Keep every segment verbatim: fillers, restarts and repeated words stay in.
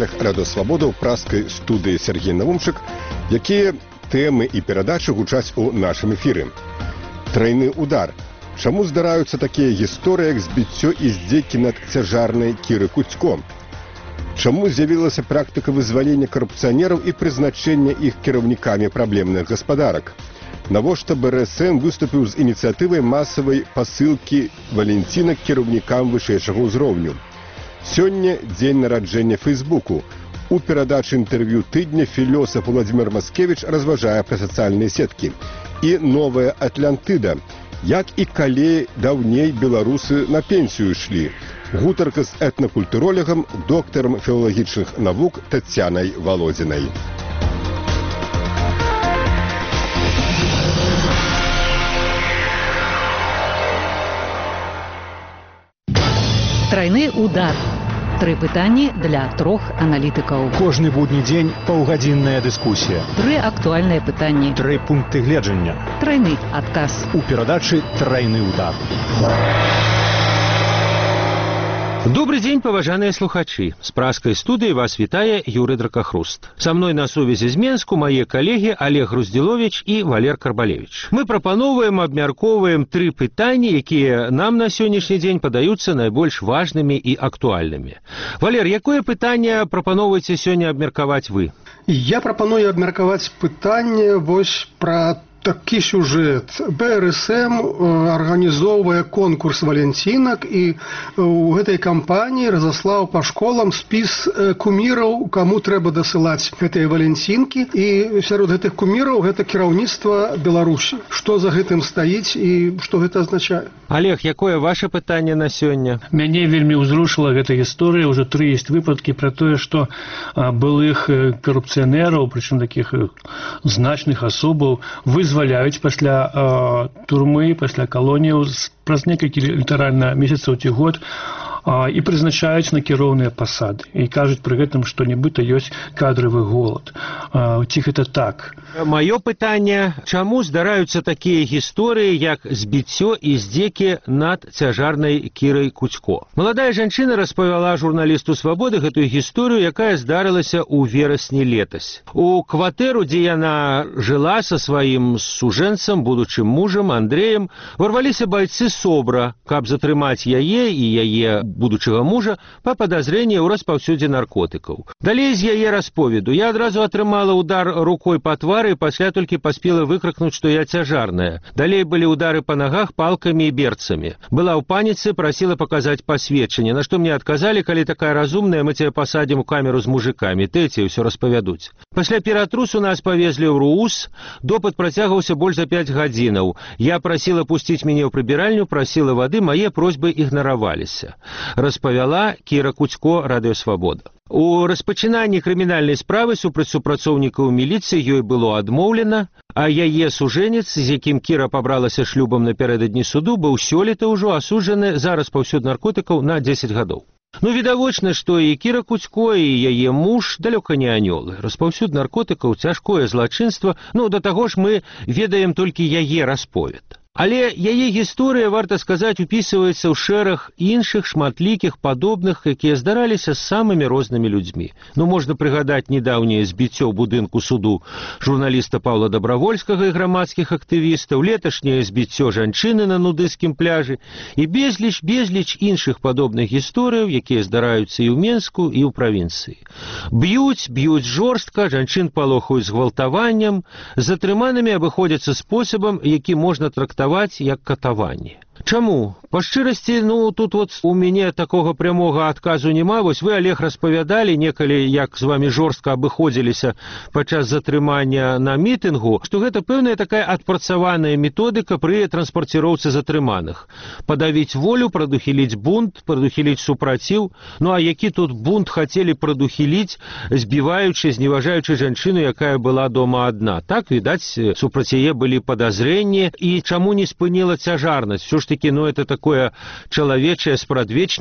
хвалях Радыёсвабода ў праскай студыі Сергей Навумчык, якія тэмы і перадачы гучаць у нашым эфіры. Трайны удар. Чаму здараюцца такія гісторыі, як збіццё і здзекі над цяжарнай Кіры Куцько? Чаму з'явілася практыка вызвалення карупцыянераў і прызначэння іх кіраўнікамі праблемных гаспадарак? Навошта бэ эр эс эм выступіў з ініцыятывай масавай пасылкі валенцінак кіраўнікам вышэйшага ўзроўню? Сёння дзень нараджэння Фейсбуку. У перадачы інтэрв'ю тыдня філёсаф Владзімір Маскевіч разважае пра сацыяльныя сеткі. І новая Атлантыда. Як і калі даўней беларусы на пенсію ішлі. Гутарка з этнакультуролегам, доктарам філалагічных навук Таццянай Володзінай. Трайны удар. Тры пытанні для трох аналітыкаў. Кожны будні дзень паўгадзінная дыскусія. Тры актуальныя пытанні. Тры пункты гледжання. Трайны адказ. У перадачы «Трайны удар». Добрый день, паважаныя слухачы. З праскай студыі вас вітае Юрый Дракахруст. Са мной на сувязі з Менску мае калегі Олег Груздзіловіч і Валер Карбалевіч. Мы прапаноўваем, абмяркоўваем тры пытанні, якія нам на сённяшні дзень падаюцца найбольш важнымі і актуальнымі. Валер, якое пытанне прапаноўваеце сёння абмеркаваць вы? Я прапаную абмеркаваць пытанне вось пра такі сюжэт. бэ эр эс эм арганізоўвае конкурс валенцінак і ў гэтай кампаніі разаслаў па школам спіс куміраў, каму трэба дасылаць гэтыя валенцінкі. І сярод гэтых куміраў гэта кіраўніцтва Беларусі. Што за гэтым стаіць і што гэта азначае? Олег, якое ваше пытанне на сёння? Мяне вельмі ўзрушыла гэта гісторыя. Уже тры ёсць выпадкі пра тое, што былых карупцыянераў, прычым такіх значных асобаў, вызваляюць пасля э, турмы, пасля калоніяў праз некалькі літаральна месяцаў ці год э, і прызначаюць на кіроўныя пасады. І кажуць пры гэтым, што нібыта ёсць кадравы голад. Э, ці гэта так? Маё пытанне, чаму здараюцца такія гісторыі, як збіццё і здзекі над цяжарнай Кірай Куцько? Маладая жанчына распавяла журналісту «Свабоды» гэтую гісторыю, якая здарылася ў верасні летась. У кватэру, дзе яна жыла са сваім сужэнцам, будучым мужам Андрэем, ворваліся байцы СОБРа, каб затрымаць яе і яе будучага мужа па падазрэнні ў распаўсюдзе наркотыкаў. Далей з яе расповеду. Я адразу атрымала удар рукой па твары, і пасля толькі паспела выкрыкнуць, што я цяжарная. Далей былі ўдары па нагах палкамі і берцамі. Была ў паніцы, прасіла паказаць пасведчанне, на што мне адказалі: калі такая разумная, мы цябе пасадзім у камеру з мужикамі, тэці ўсё распавядуць. Пасля ператрусу нас павезлі ў РУУС, допыт працягваўся больш за пяць гадзінаў. Я прасіла пусціць мяне ў прыбіральню, прасіла вады, мае просьбы ігнараваліся. Распавяла Кіра Куцько, Радыёсвабода. У распачынанні крымінальнай справы супраць супрацоўнікаў міліцыі ёй было адмоўлена, а яе сужэнец, з якім Кіра пабралася шлюбам напярэдадні суду, быў сёлета ўжо асуджаны за распаўсюд наркотыкаў на дзесяць гадоў. Ну, відавочна, што і Кіра Куцько, і яе муж далёка не анёлы. Распаўсюд наркотыкаў, цяжкое злачынства, ну, да таго ж мы ведаем толькі яе расповед. Але яе гісторыя, варта сказаць, упісваецца ў шэраг іншых шматлікіх падобных, якія здараліся з самымі рознымі людзьмі. Ну, можна прыгадаць недаўняе збіццё ў будынку суду журналіста Паўла Дабравольскага і грамадскіх актывістаў, леташняе збіццё жанчыны на нудысцкім пляжы і безліч, безліч іншых падобных гісторыяў, якія здараюцца і ў Менску, і ў правінцыі. Б'юць, б'юць жорстка, жанчын палохаюць згвалтаваннем, з затрыманымі абыходзяцца спосабам, які можна трактаваць як катаванне. Чаму? Па шчырасці, ну, тут вот у мяне такога прямога адказу няма. Вось вы, Олег, распавядалі некалі, як з вамі жорстка абыходзіліся падчас затрымання на мітынгу, што гэта пэўная такая адпрацаваная методыка пры транспарціроўцы затрыманых. Падавіць волю, прадухіліць бунт, прадухіліць супраціў. Ну, а які тут бунт хацелі прадухіліць, збіваючы, зневажаючы жанчыну, якая была дома адна. Так, відаць, супраць яе былі падазрэнні. І чаму не спыніла цяжарнасць? Все ж таки, ну, это такое человечее, спрадвечное,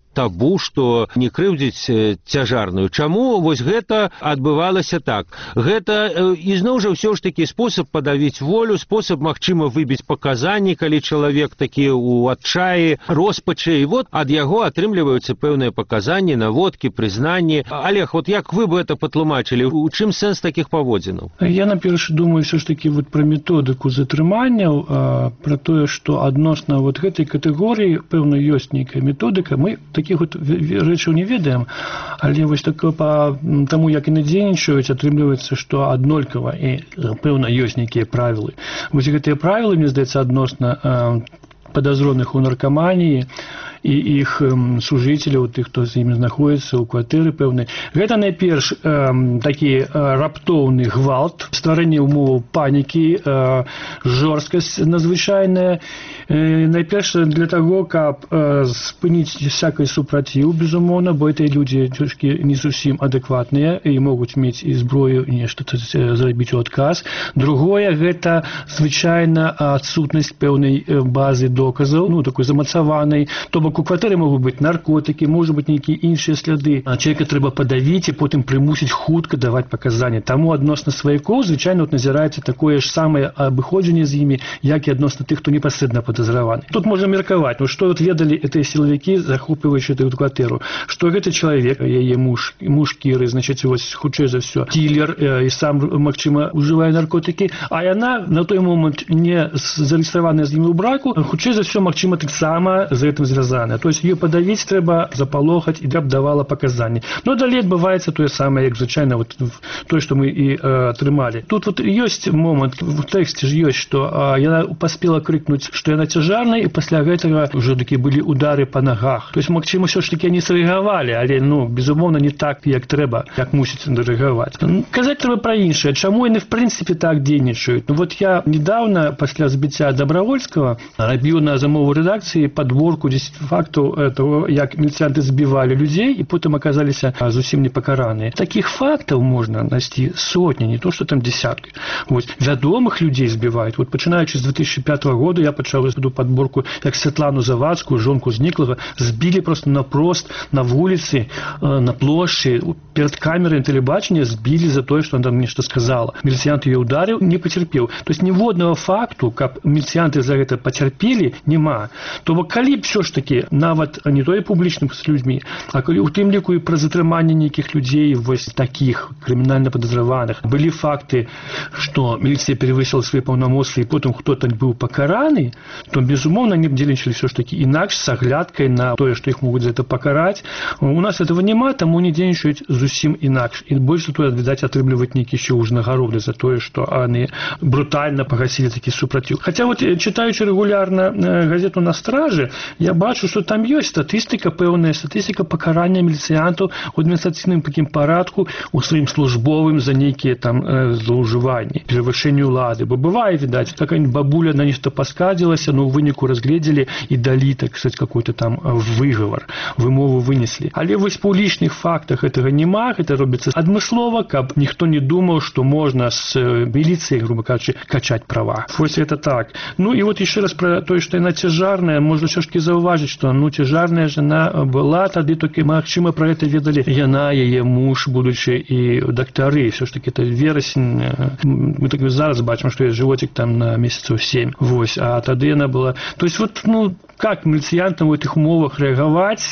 табу, што не крыўдзіць цяжарную. Чаму вось гэта адбывалася так? Гэта ізноў жа ўсё ж такі спосаб падавіць волю, спосаб, магчыма, выбіць паказанні, калі чалавек такі ў адчаі, роспачы, і вот ад яго атрымліваюцца пэўныя паказанні, наводкі, прызнанні. Олег, вот як вы бы это патлумачылі? У чым сэнс такіх паводзінаў? Я, наперш, думаю, все ж таки вот про методику затрыманняў, про тое, што адносна вот гэтай катэгорыі, пэўна, ёсць нейкая методика. Мы такіх вот рэчаў не ведаем, але вось так по таму, як яны дзейнічаюць, атрымліваецца, што аднолькава і, пэўна, ёсць нейкія правілы. Вось гэтыя правілы, мне здаецца, адносна падазроных у наркаманіі і іх сужыцеляў, тых, хто з імі знаходзіцца ў кватэры пэўнай. Гэта найперш э, такі э, раптоўны гвалт, стварэнне ўмоваў панікі, э, жорсткасць надзвычайная. Э, найперш для таго, каб э, спыніць всякай супраціў, безумоўна, бо гэтыя людзі трошкі не зусім адэкватныя і могуць мець і зброю, і нешта зрабіць у адказ. Другое, гэта звычайна адсутнасць пэўнай базы доказаў, ну, такой замацаванай, то бок у кватэры могуць быць наркотыкі, можа быць нейкія іншыя сляды. Чалавека трэба падавіць і потым прымусіць хутка даваць паказанні. Таму адносна сваякоў звычайна вот назіраецца такое ж самае абыходжанне з імі, як і адносна тых, хто непасрэдна падазраваны. Тут можна меркаваць, ну, што вот ведалі гэтыя сілавікі, захопліваючы эту кватэру, што гэты чалавек, яе муж, муж Кіры, значыць, вось хутчэй за ўсё, дилер э, і сам, магчыма, ужывае наркотыкі, а яна на той момант не зарэгістраваная з ім у браку, хутчэй за ўсё, магчыма, таксама з гэтым звязана. То есть ее подавить трэба, запалохаць, і драб давала паказанні. Но далей адбываецца тое самае, як звычайна вот тое, што мы і э, атрымалі. Тут вот ёсць момант, в тэксце ж ёсць, што э, яна паспела крыкнуць, што яна цяжарная, і пасля гэтага ўжо такі былі удары па нагах. То есть, магчыма, ўсё ж такі не срэагавалі, але, ну, безумоўна, не так, як трэба, як мусіць рэагаваць. Казаць трэба пра іншае. Чаму яны, в прынцыпе, так дзейнічаюць? Ну, вот я недавно, пасля збіцця Добровольского, рабіў на замову рэдакцыі падборку дзесяць фактаў того, як міліцыянты збівалі людзей і потым аказаліся зусім непакараныя. Такіх фактаў можна знайсці сотні, не то, што там десяткі. Вось, вядомых людзей збіваюць. Вот, пачынаючы з две тысячи пятого года я пачаў эту падборку, як Святлану Завадскую, жонку зніклага, збілі просто напрост на вуліцы, на плошчы, перад камерай тэлебачання збілі за тое, што она там нешта сказала. Міліцыянт яе ударыў, не пацярпеў. То есть ніводнага факту, каб міліцыянты за гэта пацярпелі, няма. То бок, калі б ўсё ж такі нават не тое публічным з людзьмі, а калі у тым ліку і пра затрыманне нейкіх людзей вось такіх крымінальна падазраваных былі факты, што міліцыя перавысіла свае паўнамоцтвы і потым хто-то быў пакараны, то безумоўна не б дзейнічалі ўсё ж такі інакш з аглядкай на тое, што іх могуць за гэта пакараць. У нас этого няма, таму не дзейнічаюць зусім інакш. І больш за тое, відаць, атрымліваць нейкі ще ўзнагароды за тое, што яны брутальна пагасілі такі супраціў. Хаця вот чытаючы рэгулярна газету «На стражы», я бачу, што там ёсць статыстыка, пэўная статыстыка пакарання міліцыянтаў у адміністрацыйным такім парадку у сваім службовым за нейкія там э, злоўжыванні, перавышэнне ўлады. Бо бывае, відаць, какая-нибудь бабуля на нешта паскардзілася, но ў выніку разгледзелі і далі, так сказать, какой-то там выгавар, вымову вынеслі. Але вось па лічных фактах гэтага няма, гэта робіцца адмыслова, каб ніхто не думаў, што можна з міліцыяй, грубо кажучы, качаць права. Вось это так. Ну і вот яшчэ раз пра тое, што яна цяжарная, можна ўсё ж такі заўважыць, што ну цяжарная жена была тады, толькі магчыма пра гэта ведалі яна, яе муж, будучы і дактары. Все ж таки это верасень, мы так зараз бачым, што ёсць жывотик там на месяцаў сем. Вось, а тады яна была. То есть вот, ну, как міліцыянтам у гэтых умовах рэагаваць,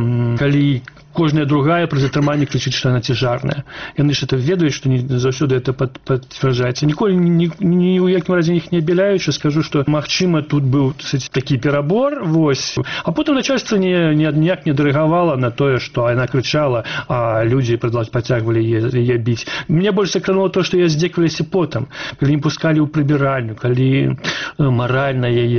калі кожная другая пры затрыманні крычыць, што яна цяжарная. Яны ж это ведаюць, што не заўсёды это пад, пацвярджаецца. Ніколі ні, ні ў якім разе іх не абяляючы, скажу, што магчыма тут быў кстати, такі перабор, вось. А потым начальство не, не, ніяк не дарэгавала на тое, што яна крычала, а людзі пацягвалі яе біць. Мне больш закранула то, што яе здзекваліся потым, калі ім пускалі ў прыбіральню, калі маральна яе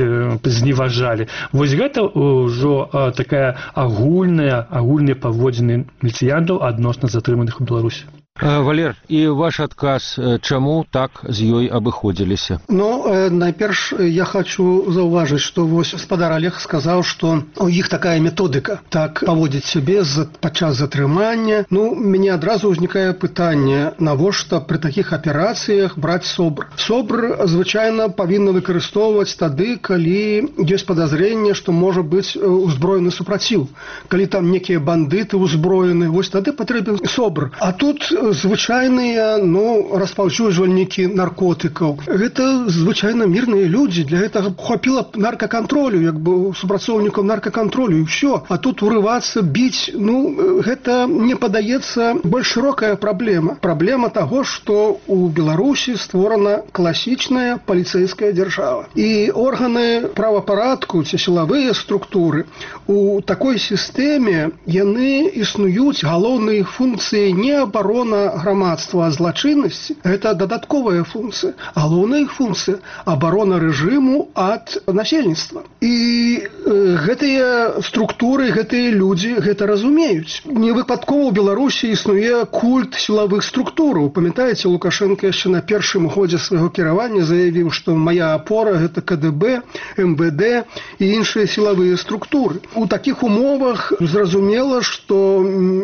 зневажалі. Вось гэта ўжо такая агульная, агульная паводзіны міліцыянтаў адносна затрыманых у Беларусі. Валер, і ваш адказ, чаму так з ёй абыходзіліся? Ну, найперш я хочу заўважыць, што вось гаспадар Олег сказаў, што у іх такая методыка так паводзіць сябе падчас затрымання. Ну, мяне адразу ўзнікае пытанне, навошта пры такіх аперацыях браць СОБР. СОБР звычайна павінна выкарыстоўваць тады, калі ёсць падазрэнне, што можа быць узброены супраціў. Калі там некія бандыты ўзброены, вось тады патрэбен СОБР. А тут звычайныя, ну, распаўсюджвальнікі наркотыкаў. Гэта звычайна мірныя людзі. Для гэтага хапіла наркакантролю, як бы супрацоўнікаў наркакантролю, і ўсё. А тут урывацца, біць, ну, гэта, мне падаецца, больш шырокая праблема. Праблема таго, што ў Беларусі створана класічная паліцэйская дзяржава. І органы правапарадку, ці сілавыя структуры, у такой сістэме яны існуюць, галоўныя функцыі не абарона грамадства, а злачыннасці. Гэта дадатковая функцыя. Галоўная іх функцыя – абарона рэжыму ад насельніцтва. І э, гэтыя структуры, гэтыя людзі гэта разумеюць. Не выпадкова ў Беларусі існуе культ сілавых структураў. Памятаеце, Лукашенко яшчэ на першым годзе свайго кіравання заявіў, што мая апора – гэта КДБ, МВД і іншыя сілавыя структуры. У такіх умовах зразумела, што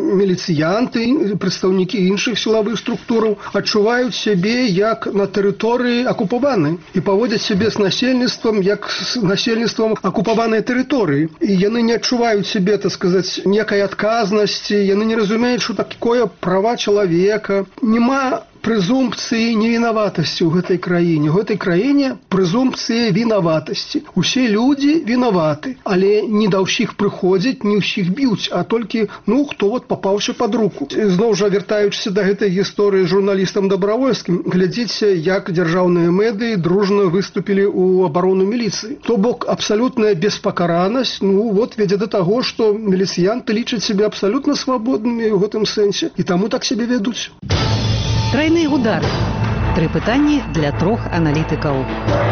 міліцыянты, прадстаўнікі іншых сілавых структураў адчуваюць сябе як на тэрыторыі акупаванай і паводзяць сябе з насельніцтвам як з насельніцтвам акупаванай тэрыторыі. І яны не адчуваюць сябе, так сказаць, некай адказнасці, яны не разумеюць, што такое права чалавека. Нема прэзумпцыі невінаватасці ў гэтай краіне. У гэтай краіне прэзумпцыя вінаватасці. Усе людзі вінаваты, але не да ўсіх прыходзяць, не ўсіх б'юць, а толькі, ну, хто вот папаўся пад руку. Зноў жа, вяртаючыся да гэтай гісторыі журналістам Дабравольскім, глядзіце, як дзяржаўныя медыі дружна выступілі ў абарону міліцыі. То бок, абсалютная беспакаранасць, ну, вот вядзе да таго, што міліцыянты лічаць сябе абсалютна свабоднымі ў гэтым сэнсе, і таму так сябе вядуць. Трайны удар. Тры пытанні для трох аналітыкаў.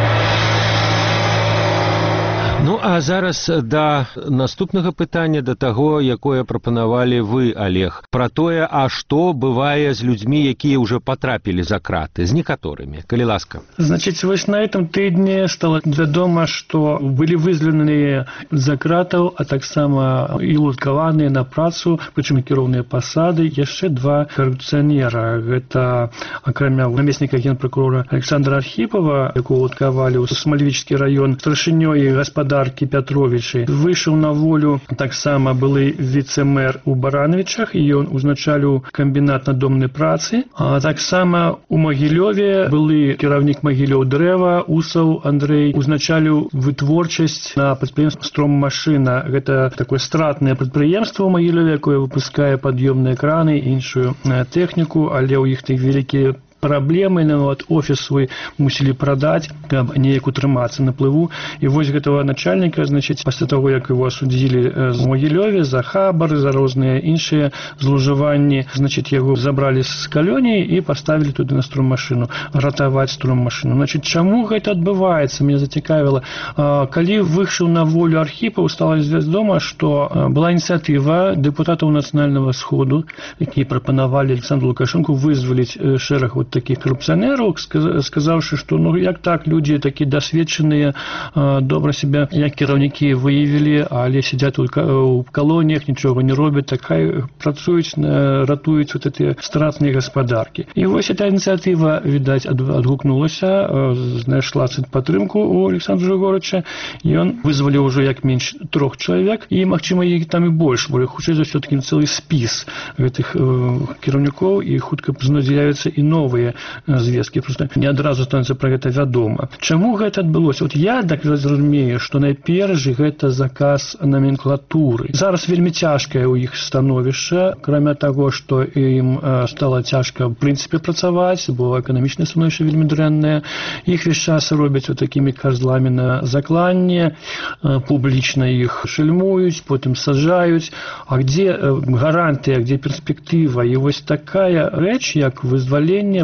Ну, а зараз да наступнага пытання, да таго, якое прапанавалі вы, Олег, пра тое, а што бывае з людзьмі, якія ўжо патрапілі за краты, з некаторымі, калі ласка. Значит, вось на этом тыдні стало вядома, што былі вызваленыя за кратаў, а таксама і луткаваныя на працу, прычым кіроўныя пасады, яшчэ два карупцыянера. Гэта, акрамя намесніка генпракурора Александра Архіпова, якого луткавалі ў Смалевічскі раён, старшынёй і гаспадаркі Пятровичы. Выйшаў на волю таксама былы віцэ-мэр у Барановичах, і ён узначаліў камбінат надомнай працы. А таксама у Магілёве былы кіраўнік Магілёў дрэва, Усаў Андрэй, узначаліў вытворчасць на прадпрыемстве «Строммашына». Гэта такое стратнае прадпрыемства ў Магілёве, якое выпускае пад'ёмныя краны і іншую тэхніку, але ў іх тых вялікія праблемы, нават офіс свой мусілі прадаць, каб неяк утрымацца на плыву. І вось гэтага начальніка, значыць, пасля таго, як его асудзілі з Магілёве за хабары, за розныя іншыя злоўжыванні, значыць, яго забралі з калоніі і паставілі туды на струммашыну, ратаваць струммашыну. Значыць, чаму гэта адбываецца? Мяне зацікавіла. Калі выйшаў на волю Архіпаў, стала вядома, што была ініцыятыва дэпутатаў Нацыянальнага сходу, якія прапанавалі Александру Лукашенку вызваліць шэраг вот таких карупцыянераў, сказаўшы, што ну як так, людзі такі дасведчаныя, добра себя як кіраўнікі выявілі, але сядзяць у калоніях, нічога не робяць, так хай працуюць, ратуюць вот эти стратныя гаспадаркі. І вось эта ініцыятыва, відаць, адгукнулася, знайшла падтрымку у Александра Жыгорыча, і ён вызваліў ўжо як менш трох чалавек, і, магчыма, іх там і больш, бо хутчэй за ўсё такі цэлы спіс гэтых кіраўнікоў, і хутка з'явяцца і новыя звесткі. Просто не адразу становіцца пра гэта вядома. Чаму гэта адбылося? Вот я так разумею, што найперш гэта заказ номенклатуры. Зараз вельмі цяжкае ў іх становішча, акрамя таго, што ім стала цяжка в прынцыпе працаваць, бо эканамічнае становішча вельмі дрэннае. Іх весь час робяць вот такімі казламі на закланне, публічна іх шельмуюць, потым саджаюць. А где гарантыя, где перспектыва? І вось такая рэч, як вызваленне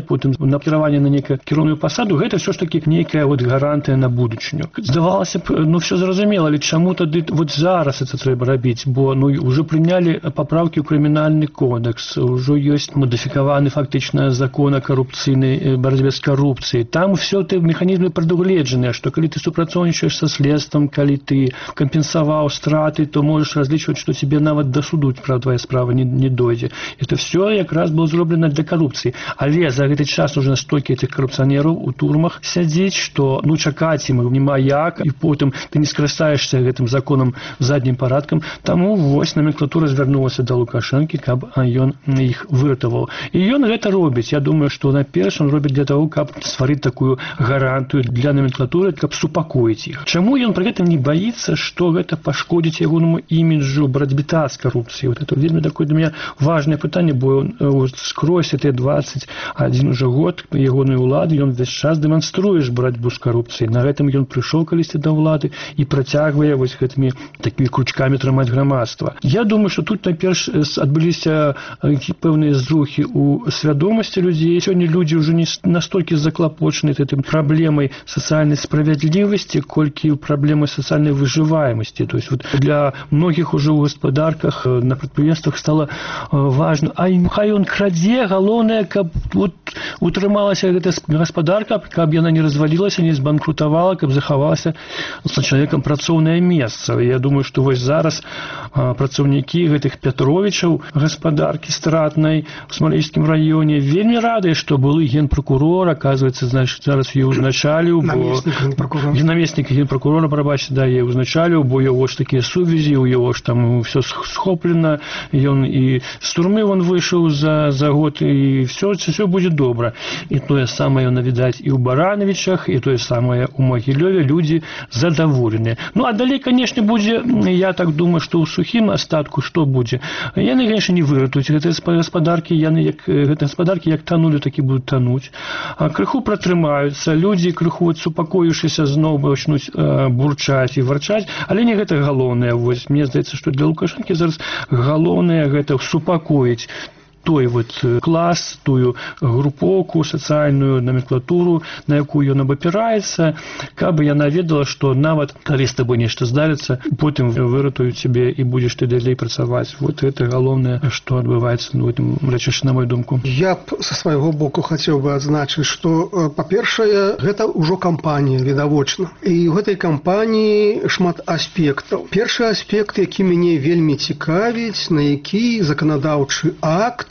потым накіраванне на нейкую кіроўную пасаду, гэта ўсё ж такі нейкая вот гарантыя на будучыню. Здавалася б, ну все зразумела, але чаму тады вот зараз это трэба рабіць, бо ну уже прынялі папраўкі ў крымінальны кодекс, ўжо ёсць мадыфікаваны фактычна закон о карупцыйнай барацьбе з карупцыяй. Там все ты механізмы прадугледжаныя, што калі ты супрацоўнічаеш са следствам, калі ты кампенсаваў страты, то можаш разлічваць, што тебе нават да суду, правда, твоя справа не, не дойдзе. Это все якраз было зроблена для карупцыі. Але за гэты час уже настолькі этих карупцыянераў у турмах сядзіць, што ну чакаць ім няма як, і потым ты не скарыстаешся гэтым законам заднім парадкам. Таму вось номенклатура звярнулася да Лукашэнкі, каб ён іх выратаваў. І ён гэта робіць. Я думаю, што наперш он робіць для того, каб стварыць такую гарантыю для номенклатуры, каб супакоіць іх. Чаму ён пры гэтым не баіцца, што гэта пашкодзіць ягонаму іміджу барацьбе з карупцыяй? Вот это вельмі такое для меня важное пытанне, бо он скрозь эти двадцать один уже год ягонай улады ён весь час дэманструе барацьбу з карупцыяй. На гэтым ён прыйшоў калісьці да ўлады і працягвае вось гэтымі такімі кручкамі трымаць грамадства. Я думаю, што тут найперш адбыліся пэўныя зрухі ў свядомасці людзей. Сёння людзі ўжо не настолькі заклапочаны гэтым праблемай сацыяльнай справядлівасці, колькі праблемай сацыяльнай выжываемасці. То есть вот для многіх ужо ў гаспадарках, на прадпрыемствах стала важна. А хай ён крадзе, галоўнае, каб вот утрымалася гэта гаспадарка, каб яна не развалілася, не збанкрутавала, каб захавалася з чалавекам працоўнае месца. Я думаю, што вось зараз працаўнікі гэтых Пятровічаў гаспадаркі стратнай у Смалейскім раёне вельмі радыя, што былы генпракурор, аказваецца, значыць, зараз яе ўзначаліў, бо намеснік генпракурора, прабачце, да, яе ўзначаліў, бо яго ж такія сувязі, у яго ж там все схоплена, ён і з турмы он выйшаў за, за год, і все, все будзе добра. І тое самае навідаць і ў Барановичах, і тое самае ў Магілёве, людзі задаволеныя. Ну, а далей, канешне, будзе, я так думаю, што ў сухім астатку што будзе? Яны, конечно, не выратуюць гэтыя гаспадаркі, яны як гэтыя гаспадаркі як танулі, так і будуць тануць. А крыху пратрымаюцца, людзі крыху супакоіўшыся зноў пачнуць бурчаць і варчаць, але не гэта галоўнае. Вось мне здаецца, што для Лукашэнкі зараз галоўнае гэта супакоіць той вот клас, тую групоўку, сацыяльную номенклатуру, на якую ён абапіраецца, каб яна ведала, што нават калі з табой нешта здарыцца, потым выратуюць цябе і будзеш ты далей працаваць. Вот гэта галоўнае, што адбываецца в этом рэчышчы, на мою думку. Я б са свайго боку хацеў бы адзначыць, што, па-першае, гэта ўжо кампанія, відавочна. І ў гэтай кампаніі шмат аспектаў. Першы аспект, які мяне вельмі цікавіць, на які заканадаўчы акт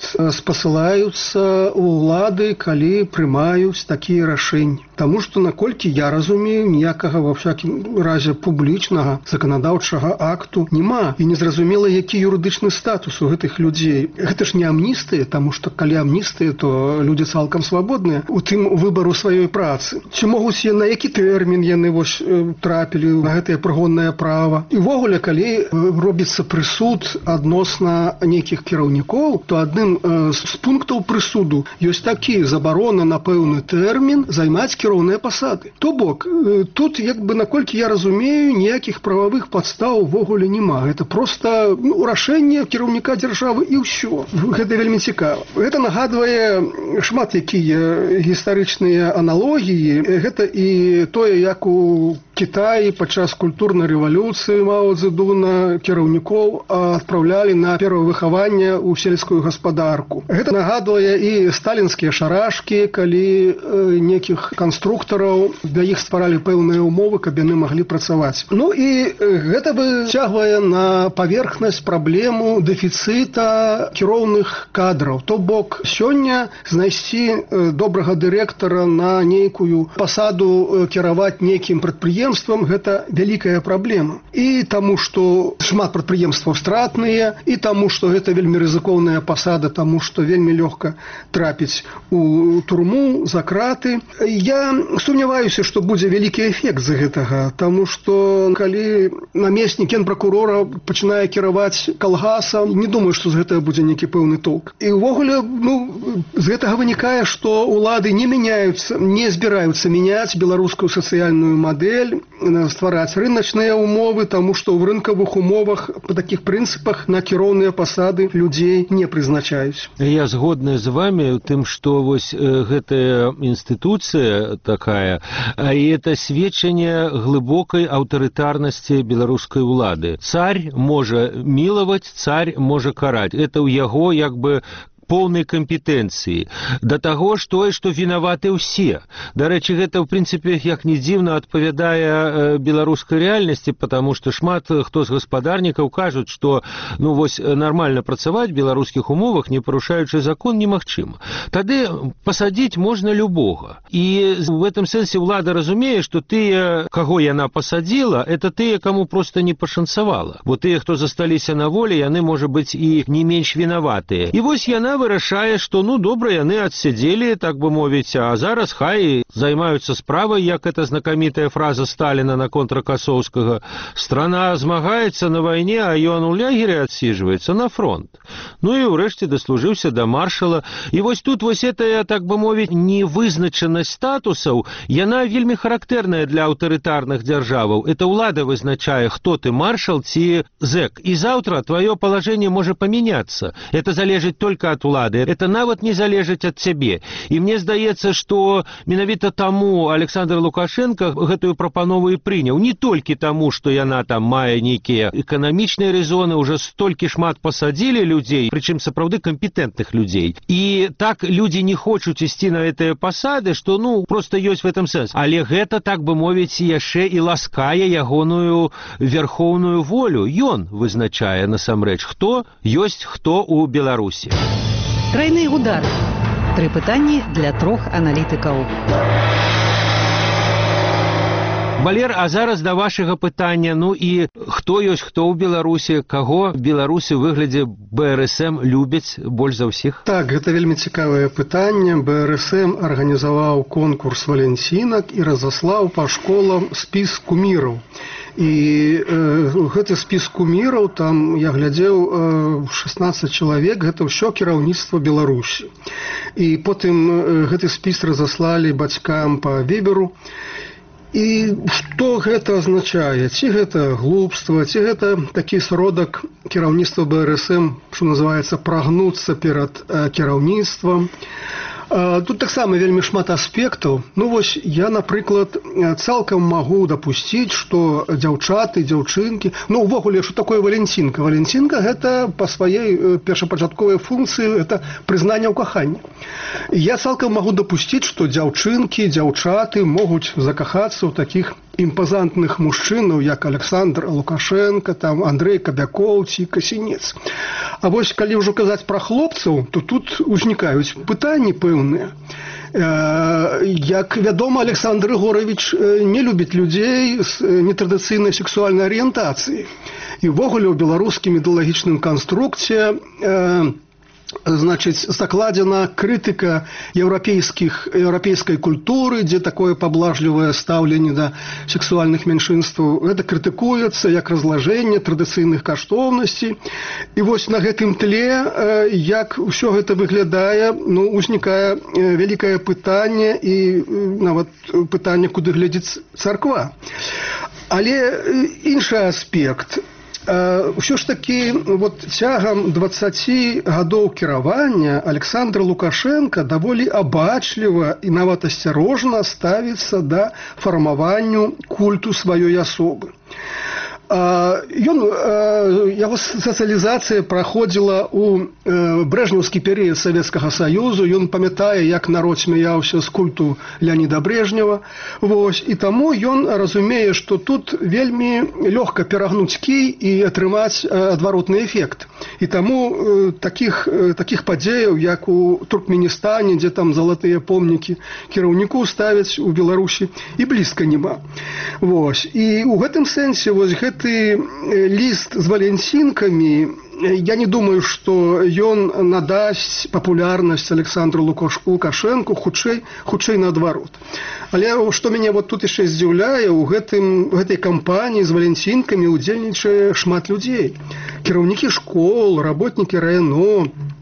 спасылаюцца ўлады, калі прымаюць такія рашэнні. Таму што, наколькі я разумею, ніякага ва всякім разе публічнага заканадаўчага акту няма. І незразумела, які юрыдычны статус у гэтых людзей. Гэта ж не амністыя, таму што калі амністыя, то людзі цалкам свабодныя у тым выбару сваёй працы. Ці могуць на які тэрмін яны вось трапілі на гэтае прыгоннае права. І ўвогуле, калі робіцца прысуд адносна нейкіх кіраўнікоў, то адным з пунктаў прысуду ёсць такі: забарона на пэўны тэрмін займаць кіроўныя пасады. То бок, тут, як бы, наколькі я разумею, ніякіх прававых падстаў увогуле няма. Гэта проста ну, рашэнне кіраўніка дзяржавы і ўсё. Гэта вельмі цікава. Гэта нагадвае шмат якія гістарычныя аналогіі. Гэта і тое, як у Кітаі падчас культурнай рэвалюцыі Мао Цзэдуна кіраўнікоў адпраўлялі на перавыхаванне ў сельскую гаспадарку. Гэта нагадвае і сталінскія шарашкі, калі некіх канструктараў для іх стваралі пэўныя ўмовы, каб яны маглі працаваць. Ну і гэта выцягвае на паверхнасць праблему дэфіцыта кіроўных кадраў. То бок, сёння знайсці добрага дырэктара на нейкую пасаду кіраваць нейкім прадпрыемствам – гэта вялікая праблема. І таму, што шмат прадпрыемстваў стратныя, і таму, што гэта вельмі рызыкоўная пасада, таму, што вельмі лёгка трапіць у турму, за краты. Я сумняваюся, што будзе вялікі эфект з гэтага, таму што калі намеснік генпракурора пачынае кіраваць калгасам, не думаю, што з гэтага будзе нейкі пэўны толк. І ўвогуле, ну, з гэтага вынікае, што ўлады не мяняюцца, не збіраюцца мяняць беларускую сацыяльную мадэль, ствараць рыначныя умовы, таму што ў рынкавых умовах па такіх прынцыпах на кіроўныя пасады людзей не прызначаюць. Я згодны з вами у тым, што вось гэтая інстытуцыя такая, і это сведчанне глыбокай аўтарытарнасці беларускай улады. Царь можа мілаваць, царь можа караць. Это ў яго як бы полной компетенции. До того, что, что виноваты все. До речі, гэта, в принципе, як не дзіўна, адпавядае беларускай реальности, потому что шмат хто з гаспадарнікаў кажуць, что ну, вось, нормально працаваць в беларускіх умовах, не парушаючы закон, немагчыма. Тады посадить можно любого. И в этом сэнсе ўлада разумее, что тыя, каго яна посадила, это тыя, кому просто не пашанцавала. Бо тыя, хто засталіся на волі, яны, можа быць, і не менш вінаватыя. І вось яна вырашае, што ну добра, яны адсядзелі, так бы мовіць, а зараз хай займаюцца справай, як эта знакамітая фраза Сталіна на контра Касоўскага. Страна змагаецца на вайне, а ён у лягере адсіджваецца на фронт. Ну і ўрэшце даслужыўся да маршала. І вось тут вось этая, так бы мовіць, невызначанасць статусаў, яна вельмі характэрная для аўтарытарных дзяржаваў. Это ўлада вызначае, хто ты, маршал ці зэк. І заўтра твоё палажэнне можа памяняцца. Это залежыць только ад улады. Это нават не залежыць ад цябе. І мне здаецца, што менавіта таму Александр Лукашенко гэтую прапанову і прыняў. Не толькі таму, што яна там мае нейкія эканамічныя рэзоны, уже столькі шмат пасадзілі людзей, прычым сапраўды кампетэнтных людзей. І так людзі не хочуць ісці на гэтыя пасады, што ну просто ёсць в этом сэнс. Але гэта, так бы мовіць, яшчэ і ласкае ягоную верхоўную волю. Ён вызначае насамрэч, хто ёсць хто ў Беларусі. Тройны удар. Тры пытанні для трох аналітыкаў. Валер, а зараз да вашага пытання, ну і хто ёсць хто ў Беларусі, каго Беларусі ў выглядзе бэ эр эс эм любяць больш за ўсіх? Так, гэта вельмі цікавае пытанне. бэ эр эс эм арганізаваў конкурс валенцінак і разаслаў па школам спіс куміраў. І э, гэты спіс куміраў, там я глядзеў э, шестнадцать чалавек, гэта ўсё кіраўніцтва Беларусі. І потым э, гэты спіс разаслалі бацькам па веберу. І што гэта азначае? Ці гэта глупства, ці гэта такі сродак кіраўніцтва бэ эр эс эм, што называецца прагнуцца перад э, кіраўніцтвам. Тут таксама вельмі шмат аспектаў. Ну вось я, напрыклад, цалкам магу дапусціць, што дзяўчаты, дзяўчынкі, ну увогуле, што такое валенцінка? Валенцінка гэта па сваёй першапачатковай функцыі гэта прызнанне ў каханні. Я цалкам магу дапусціць, што дзяўчынкі, дзяўчаты могуць закахацца ў такіх імпазантных мужчынаў, як Александр Лукашенко, там Андрей Кабякоў ці Касінец. А вось калі ўжо казаць пра хлопцаў, то тут узнікаюць пытанні пэўныя. Як вядома, Александр Егорович не любіць людзей з нетрадыцыйнай сексуальнай арыентацыяй. І ўвогуле ў беларускім ідэалагічным канструкце значыць, закладзена крытыка еўрапейскіх, еўрапейскай культуры, дзе такое паблажлівае стаўленне да сексуальных меншынстваў. Гэта крытыкуецца як разлажэнне традыцыйных каштоўнасцей. І вось на гэтым тле, як ўсё гэта выглядае, ну, узнікае вялікае пытанне і нават пытанне, куды глядзіць царква. Але іншы аспект. Ўсё ж такі вот, цягам дваццаці гадоў кіравання Александр Лукашенко даволі абачліва і нават асцярожна ставіцца да фармаванню культу сваёй асобы. Ён, яго сацыялізацыя праходзіла ў брэжнеўскі перыяд Савецкага Саюзу. Ён памятае, як народ смяяўся з культу Леаніда Брежнева. Вось. І таму ён разумее, што тут вельмі лёгка перагнуць кій і атрымаць адваротны эфект. І таму такіх, такіх падзеяў, як у Туркменістане, дзе там залатыя помнікі кіраўніку ставяць у Беларусі, і блізка няма. Вось. І ў гэтым сэнсе вось гэта Гэты ліст з валенцінкамі, я не думаю, што ён надасць папулярнасць Александру Лукашенку, хутчэй, хутчэй наадварот. Але што мяне вот тут яшчэ здзіўляе, у гэтым, гэтай кампаніі з валенцінкамі ўдзельнічае шмат людзей. Кіраўнікі школ, работнікі РАНО,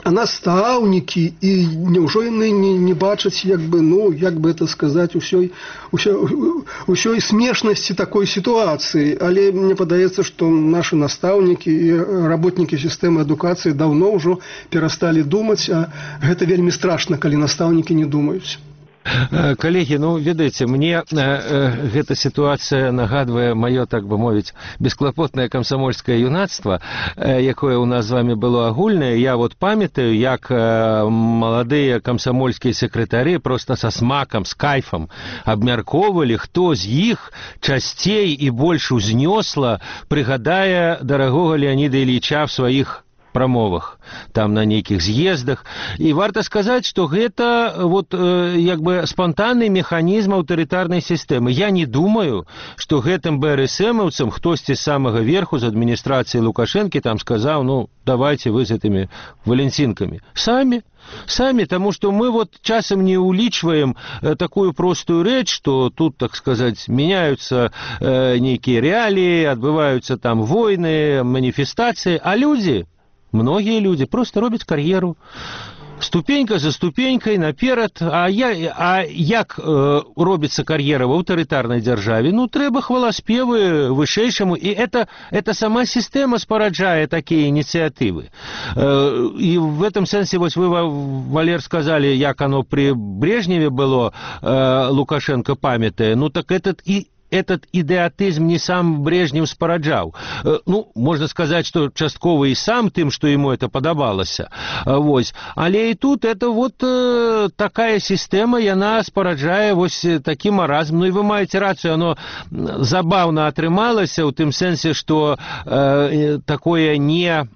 а настаўнікі, і няўжо яны не, не бачаць, як бы, ну, як бы это сказаць, усёй, усёй, усёй смешнасці такой сітуацыі. Але мне падаецца, што нашы настаўнікі і работнікі сістэмы адукацыі даўно ўжо перасталі думаць, а гэта вельмі страшна, калі настаўнікі не думаюць. Калегі, ну, ведаеце, мне э, э, гэта сітуацыя нагадвае маё, так бы мовіць, бесклапотнае камсамольскае юнацтва, э, якое ў нас з вами было агульнае. Я вот памятаю, як э, маладыя камсамольскія сакратары проста са смакам, з кайфам абмяркоўвалі, хто з іх часцей і больш узнёсла прыгадае дарагога Леаніда Ілліча в сваіх прамовах, там на нейкіх з'ездах. І варта сказаць, што гэта вот, э, як бы спантанны механізм аўтарытарнай сістэмы. Я не думаю, што гэтым БРСМаўцам хтосьці з самага верху, з адміністрацыі Лукашэнкі там сказаў, ну, давайте вы з гэтымі валенцінкамі. Самі. Самі, тому што мы вот часам не улічваем э, такую простую рэч, што тут, так сказаць, меняются э, нейкія рэаліі, адбываюцца там войны, маніфестацыі, а людзі, многія людзі просто робяць кар'еру. Ступенька за ступенькой наперад. А, я, а як э, робіцца кар'ера в аўтарытарнай дзяржаве? Ну, трэба хваласпевы вышэйшаму. І это, это сама сістэма спараджае такія ініцыятывы. Э, і в этом сэнсе, вось вы, Валер, сказали, як оно при Брежневе было, э, Лукашенко памятае. Ну, так этот и этот идиотизм не сам Брежнев спараджаў. Ну, можно сказать, что часткова и сам тым, что ему это падабалася. Вось. Але и тут это вот э, такая система, яна спараджае вось такі маразм. Ну, и вы маете рацию, оно забавно атрымалася ў тым сэнсе, что э, такое не э,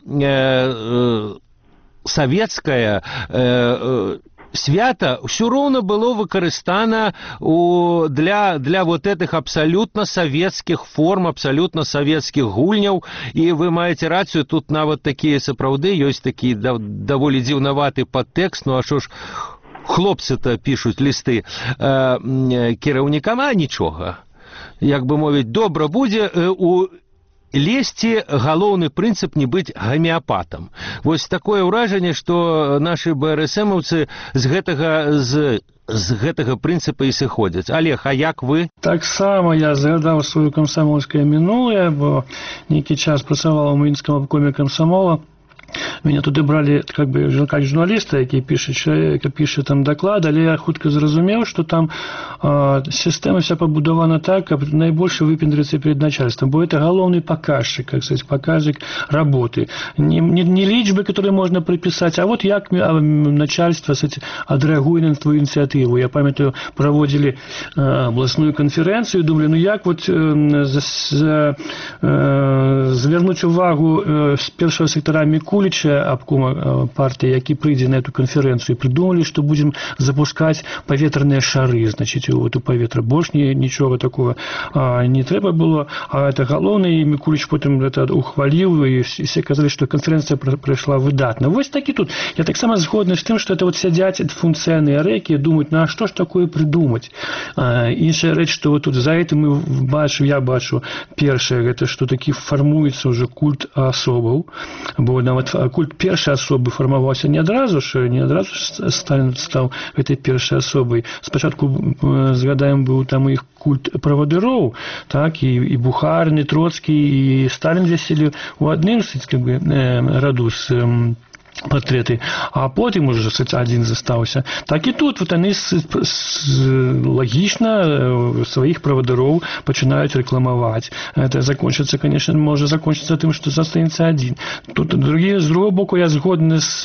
э, советское э, свята ўсё роўна было выкарыстана у, для, для вот этих абсолютно советских форм, абсолютно советских гульняў. І вы маеце рацыю, тут нават такія сапраўды ёсць такі да, даволі дзіўнаваты падтэкст. Ну а што ж хлопцы-то пішуць лісты э, кіраўнікам, а нічога. Як бы мовіць, добра будзе э, у лезці галоўны прынцып не быць гамеапатам. Вось такое ўражанне, што нашы БРСМаўцы з гэтага з з гэтага прынцыпа і сыходзяць. Олег, а як вы? Таксама я згадаў сваё камсамольскае мінулае, бо нейкі час працавала ў мінскім абкоме камсамола. Меня туды брали как бы как журналиста, які піша чалавек, піша там доклад, але я хутка зразумеў, што там э, сістэма вся пабудавана так, каб найбольш выпендрыцца перед начальством, бо это галоўны паказчик, как сказать, паказчик работы. Не, не, не лічбы, которые можно приписать, а вот як начальство, кстати, адрэагуе на твою инициативу. Я памятаю, проводили э, областную конференцию, думали, ну як вот э, за, за, э, звернуть увагу э, с першого сектора Микулича, обкома партии, які прыйдзе на эту конференцию, придумали, что будем запускать поветренные шары, значит, в эту поветра. Больше ни, ничего такого а, не треба было, а это галоўны, и Микулич потом это ухвалил, и все казали, что конференция прошла выдатно. Вот таки тут. Я так само згодны с тем, что это вот сядять функционеры, які думают, ну а что ж такое придумать? А, іншая рэч, что вот тут за это мы бачу, я бачу, першае, это что таки формуется уже культ особаў, бо нават культ першай асобы фармаваўся не адразу ж, не адразу ж Сталін стаў гэтай першай асобай. Спачатку, згадаем, быў там іх культ правадыроў, так, і, і Бухарин, і Троцкі, і Сталін вяселі ў адным, как бы, раду з партреты, а потым уже, кстати, один застаўся. Так і тут вот они с, с, лагічна сваіх правадыроў пачынаюць рэкламаваць. Это закончится, конечно, может закончиться тым, что застанется один. Тут другие, с другого боку, я згодны с,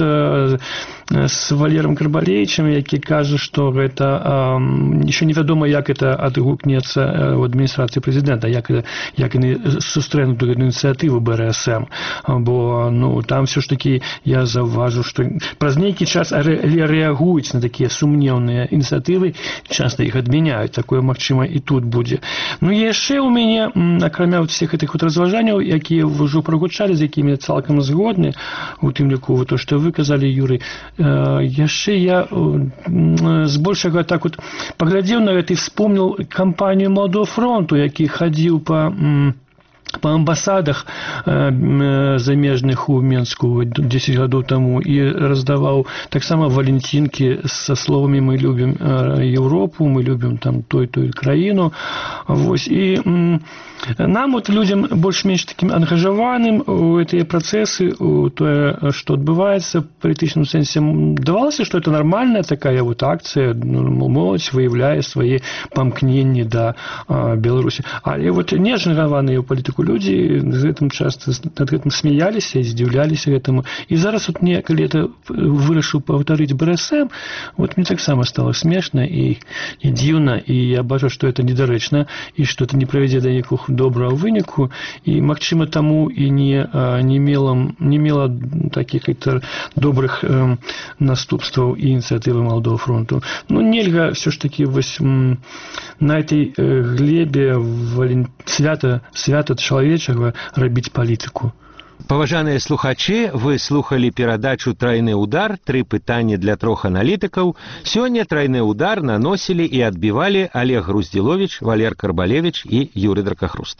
с Валером Карбалевичем, які кажа, что это э, еще невядома, як это адгукнецца в адміністрацыі прэзідэнта, як, як яны сустрэнут эту ініцыятыву БРСМ. Бо ну, там все ж таки я заўважу, што праз нейкі час рэагуюць на такія сумнеўныя ініцыятывы, часта іх адмяняюць. Такое, магчыма, і тут будзе. Ну і яшчэ ў мяне, акрамя всех гэтых вот разважанняў, якія вы ўжо прагучалі, з якімі цалкам згодны, у тым ліку то, што вы казалі, Юрый, яшчэ я збольшага так вот паглядзеў на гэта і вспомнил кампанію Молодого фронту, які хадзіў па по амбасадах э, замежных у Менску десять гадоў таму і раздаваў таксама валентинки со словамі «Мы любім э, Европу, мы любім там той-той краіну». Вось. І м, нам, вот, людям больш-менш таким ангажаваным у гэтыя працэсы, у тое, што адбываецца в палітычным сэнсе, давалася, што это нормальная такая вот акцыя, моладзь выяўляе свае памкненні да э, Беларусі. Але вот неангажаваныя ў палітыку людзі з гэтым часта над гэтым смяяліся і здзіўляліся гэтаму. І зараз вот мне, калі это вырашыў паўтарыць бэ эр эс эм, вот мне таксама стало смешна і, і дзіўна, і я бачу, што это недарэчна, і што это не правядзе да ніякіх добрага выніку, і, магчыма, таму і не, не, мела, не мела такіх добрых э, наступстваў і ініцыятывы Маладога фронту. Ну, нельга все ж таки вось, м, на этой э, глебе вален... свята, свята чалавечага рабіць палітыку. Паважаныя слухачы, вы слухалі перадачу «Трайны удар», тры пытанні для трох аналітыкаў. Сёння «Трайны удар» наносілі і адбівалі Олег Груздзіловіч, Валер Карбалевіч і Юрый Дракахруст.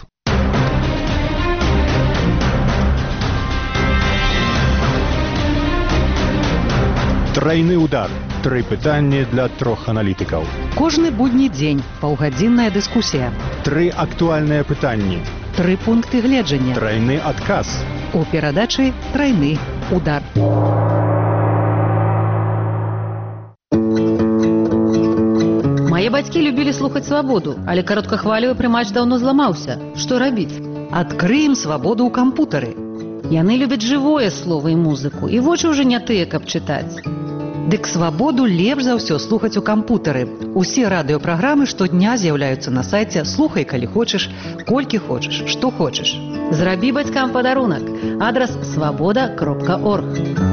Трайны удар. Тры пытанні для трох аналітыкаў. Кожны будні дзень паўгадзінная дыскусія. Тры актуальныя пытанні. Тры пункты гледжання. Трайны адказ. У перадачы «Трайны удар». Мае бацькі любілі слухаць свабоду, але кароткахвалевы прымач даўно зламаўся. Што рабіць? Адкрыем свабоду ў кампутары. Яны любяць жывое слова і музыку, і вочы ўжо не тыя, каб чытаць. Дык свабоду лепш за ўсё слухаць у кампутары. Усе радыёпраграмы штодня з'яўляюцца на сайце «Слухай, калі хочаш, колькі хочаш, што хочаш». Зрабі бацькам падарунак. Адрас свабода кропка орг.